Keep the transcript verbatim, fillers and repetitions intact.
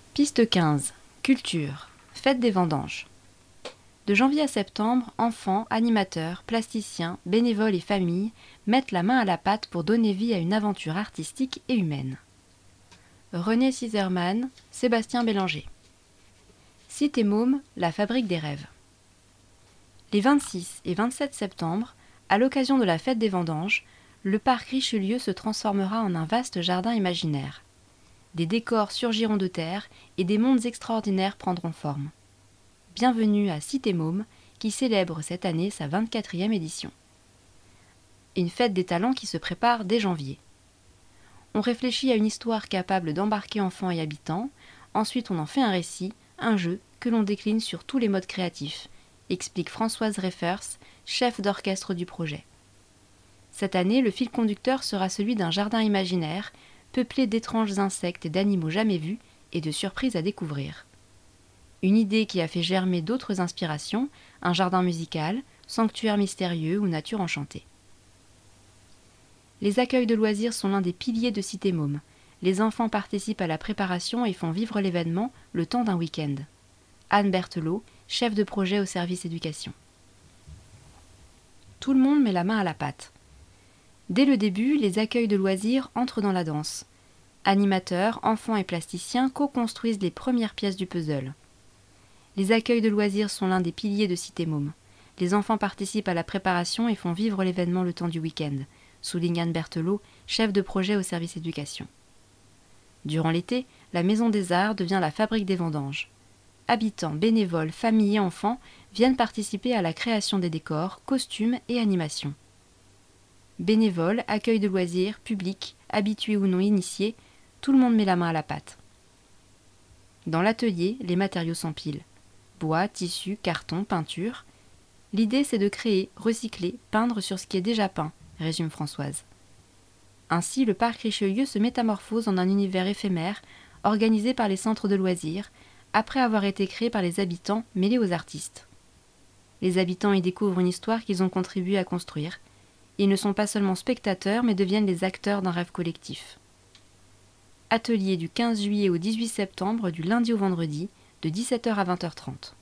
Piste quinze. Culture. Fête des vendanges. De janvier à septembre, enfants, animateurs, plasticiens, bénévoles et familles mettent la main à la pâte pour donner vie à une aventure artistique et humaine. René Siserman, Sébastien Bélanger. Cité Môme, la fabrique des rêves. Les vingt-six et vingt-sept septembre, à l'occasion de la fête des vendanges, le parc Richelieu se transformera en un vaste jardin imaginaire. Des décors surgiront de terre et des mondes extraordinaires prendront forme. Bienvenue à Cité Môme, qui célèbre cette année sa vingt-quatrième édition. Une fête des talents qui se prépare dès janvier. On réfléchit à une histoire capable d'embarquer enfants et habitants, ensuite on en fait un récit, un jeu que l'on décline sur tous les modes créatifs, explique Françoise Reffers, chef d'orchestre du projet. Cette année, le fil conducteur sera celui d'un jardin imaginaire, peuplé d'étranges insectes et d'animaux jamais vus et de surprises à découvrir. Une idée qui a fait germer d'autres inspirations, un jardin musical, sanctuaire mystérieux ou nature enchantée. Les accueils de loisirs sont l'un des piliers de Cité Môme. Les enfants participent à la préparation et font vivre l'événement le temps d'un week-end. Anne Berthelot, chef de projet au service éducation. Tout le monde met la main à la pâte. Dès le début, les accueils de loisirs entrent dans la danse. Animateurs, enfants et plasticiens co-construisent les premières pièces du puzzle. Les accueils de loisirs sont l'un des piliers de Cité Môme. Les enfants participent à la préparation et font vivre l'événement le temps du week-end, souligne Anne Berthelot, chef de projet au service éducation. Durant l'été, la Maison des Arts devient la fabrique des vendanges. Habitants, bénévoles, familles et enfants viennent participer à la création des décors, costumes et animations. Bénévoles, accueil de loisirs, public, habitués ou non initiés, tout le monde met la main à la pâte. Dans l'atelier, les matériaux s'empilent. Bois, tissu, carton, peinture. L'idée, c'est de créer, recycler, peindre sur ce qui est déjà peint, résume Françoise. Ainsi, le parc Richelieu se métamorphose en un univers éphémère, organisé par les centres de loisirs, après avoir été créé par les habitants mêlés aux artistes. Les habitants y découvrent une histoire qu'ils ont contribué à construire. Ils ne sont pas seulement spectateurs, mais deviennent les acteurs d'un rêve collectif. Atelier du quinze juillet au dix-huit septembre, du lundi au vendredi, de dix-sept heures à vingt heures trente.